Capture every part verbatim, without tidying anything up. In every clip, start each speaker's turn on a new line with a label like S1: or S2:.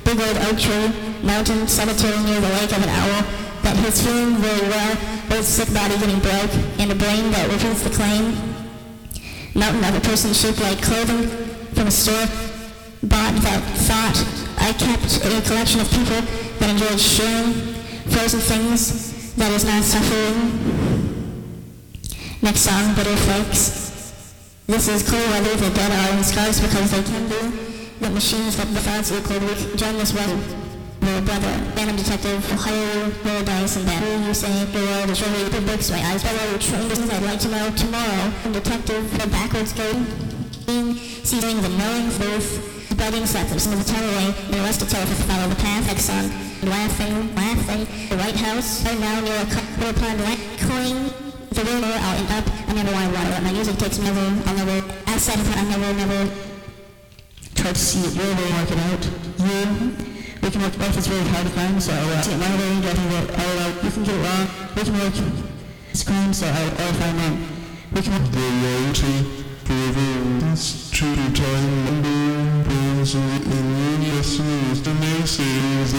S1: big old oak tree, mountain, cemetery near the lake of an owl, that he's feeling very well, both sick body getting broke, and a brain that repeats the claim. Mountain of a person shaped like clothing from a store, bought without thought. I kept a collection of people that enjoyed sharing frozen things that is not suffering. Next song, Bitter Flakes. This is cold weather, the dead are in scarves because they can be. The machines that the thoughts equal weak. Join this weather. Your brother, Phantom Detective, Ohio, roll dice and that. You say the world is really the books, my eyes. Fellow trained business I'd like to know tomorrow. Detective, the backwards going. Seizing the knowing truth. Budding slept some of the time away. The rest to tell if follow the path. Exxon, laughing, laughing. The White House, right now near a couple upon light coin. The rumor, I'll end up. I never want to water. My music takes me never. I'll never. Outside of it, I'll never, never. Try to see it really work it out. Yeah. We can work both. It's really hard to climb, so I'll uh, take my range. I think that I'll, uh, we can get it wrong. We can work this climb, so I'll, I'll find one. We can work. The loyalty prevails to the time number burns in your destinies. The naysayers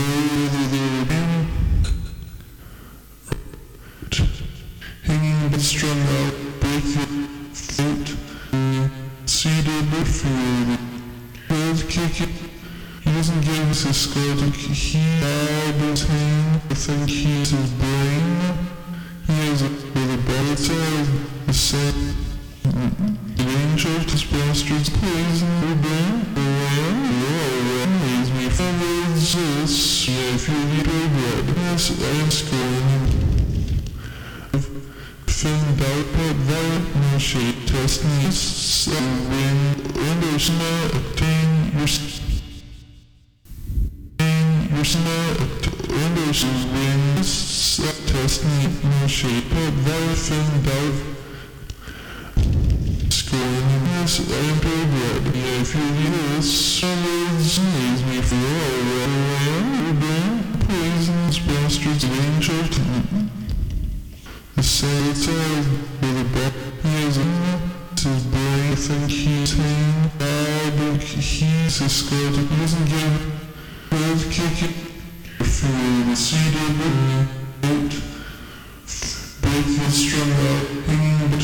S1: are hanging but strung out. Break your throat. Seated but feared. Kick it. He doesn't give us his skull to he elbows him. I think he's his brain. He has a with a bullet the same the angel of his bastards poison your brain. Leads me from this. If you eat a bread, yes, I'm scoring. Film doubt but violet no shape test me. So when under small obtain your your small windows wings test me no shape but violet film doubt scoring this I'm red. Yeah, if you use summons needs me for all brain poisons bastards angel the solitaire with a buck he has a his brain, I think he's hanging out, he's his skull, he doesn't give both kick it, feel the seed of it, out, break the strung out, hanging but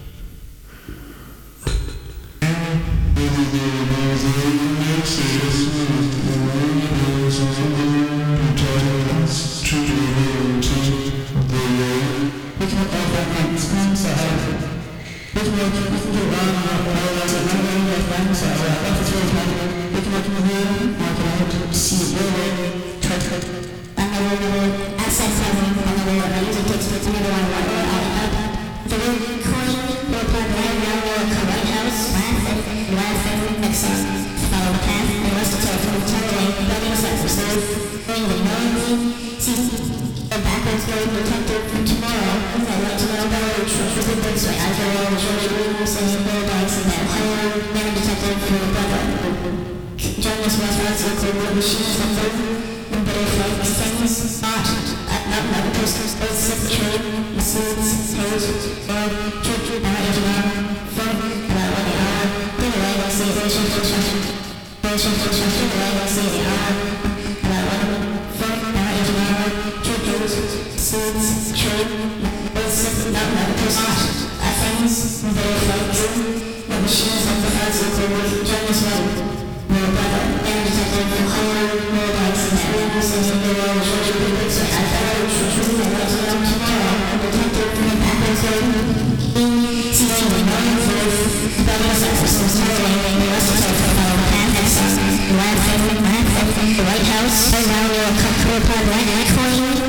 S1: and whether there was a little say this was the world was a times to the road. We can all that next time, so I we can work, we can get around and all that, and I'm going to get friends, so uh, that's really fun. We can work in the room, work it out, see it your way, try to it. I never, never, outside something, I never, my music takes me to never want to water all up. The room, coin, we'll plug right now, we'll come White House, laughing, laughing, next song, follow the path, and rest of from the time away, building us up for slave, doing the knowingly, see the backwards going detective from tomorrow, I'd like to know about the truth of the books, my eyes are all saying paradise and that Ohio Phantom Detective for your brother. Join us restaurants local wood machines and food and bitter flakes things not at mountain of posters, both sick trade, machines, hose, or church, and what you know, fun, about what they are. Anyway, we'll see the ocean construction. The ocean construction, the way we'll see the are. About what fun, and what you know, churches, seeds, trade, both sick mountain of posters. Things, bitter flakes, the machines of the thoughts equal weak. Join us well. Your brother, Phantom Detective, Ohio, roll dice and that. You say the world is really the books, my eyes are all true. I'd like to know tomorrow. Detective, from the backwards going. Seizing the knowing truth. Building us up for some time away. The rest of us will follow the path. Exxon, laughing, laughing. The White House, right now near a couple upon right coin.